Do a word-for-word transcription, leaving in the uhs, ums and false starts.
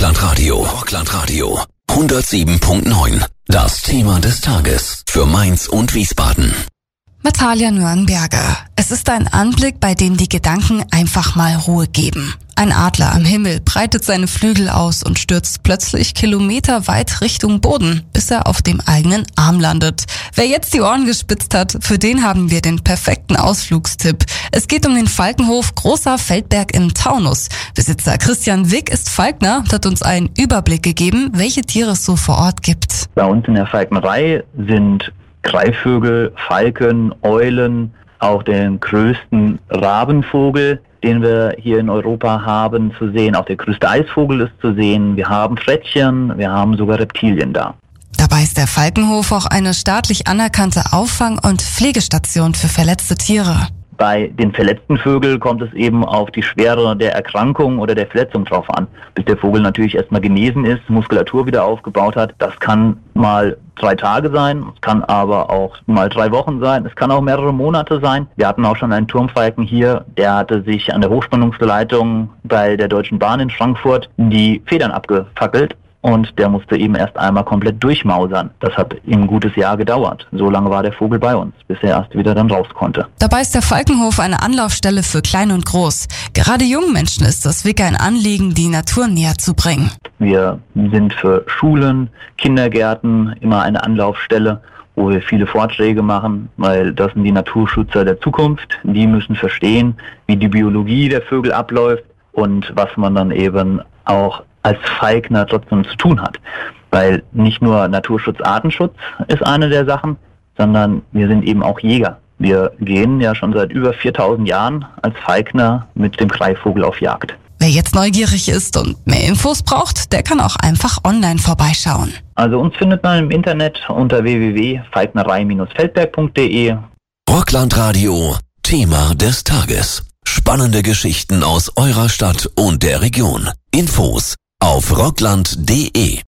Rockland-Radio. Rockland-Radio. hundertsieben Komma neun. Das Thema des Tages für Mainz und Wiesbaden. Natalia Nürnberger. Es ist ein Anblick, bei dem die Gedanken einfach mal Ruhe geben. Ein Adler am Himmel breitet seine Flügel aus und stürzt plötzlich kilometerweit Richtung Boden, bis er auf dem eigenen Arm landet. Wer jetzt die Ohren gespitzt hat, für den haben wir den perfekten Ausflugstipp. Es geht um den Falkenhof Großer Feldberg im Taunus. Besitzer Christian Wick ist Falkner und hat uns einen Überblick gegeben, welche Tiere es so vor Ort gibt. Bei uns in der Falknerei sind Greifvögel, Falken, Eulen, auch den größten Rabenvogel, den wir hier in Europa haben, zu sehen. Auch der größte Eisvogel ist zu sehen. Wir haben Frettchen, wir haben sogar Reptilien da. Dabei ist der Falkenhof auch eine staatlich anerkannte Auffang- und Pflegestation für verletzte Tiere. Bei den verletzten Vögeln kommt es eben auf die Schwere der Erkrankung oder der Verletzung drauf an. Bis der Vogel natürlich erstmal genesen ist, Muskulatur wieder aufgebaut hat. Das kann mal drei Tage sein, es kann aber auch mal drei Wochen sein, es kann auch mehrere Monate sein. Wir hatten auch schon einen Turmfalken hier, der hatte sich an der Hochspannungsleitung bei der Deutschen Bahn in Frankfurt die Federn abgefackelt. Und der musste eben erst einmal komplett durchmausern. Das hat ein gutes Jahr gedauert. So lange war der Vogel bei uns, bis er erst wieder dann raus konnte. Dabei ist der Falkenhof eine Anlaufstelle für Klein und Groß. Gerade jungen Menschen ist das Wick ein Anliegen, die Natur näher zu bringen. Wir sind für Schulen, Kindergärten immer eine Anlaufstelle, wo wir viele Vorträge machen, weil das sind die Naturschützer der Zukunft. Die müssen verstehen, wie die Biologie der Vögel abläuft und was man dann eben auch als Falkner trotzdem zu tun hat. Weil nicht nur Naturschutz, Artenschutz ist eine der Sachen, sondern wir sind eben auch Jäger. Wir gehen ja schon seit über viertausend Jahren als Falkner mit dem Greifvogel auf Jagd. Wer jetzt neugierig ist und mehr Infos braucht, der kann auch einfach online vorbeischauen. Also uns findet man im Internet unter w w w punkt falknerei Bindestrich feldberg punkt d e. Rockland-Radio. Thema des Tages. Spannende Geschichten aus eurer Stadt und der Region. Infos auf rockland punkt d e.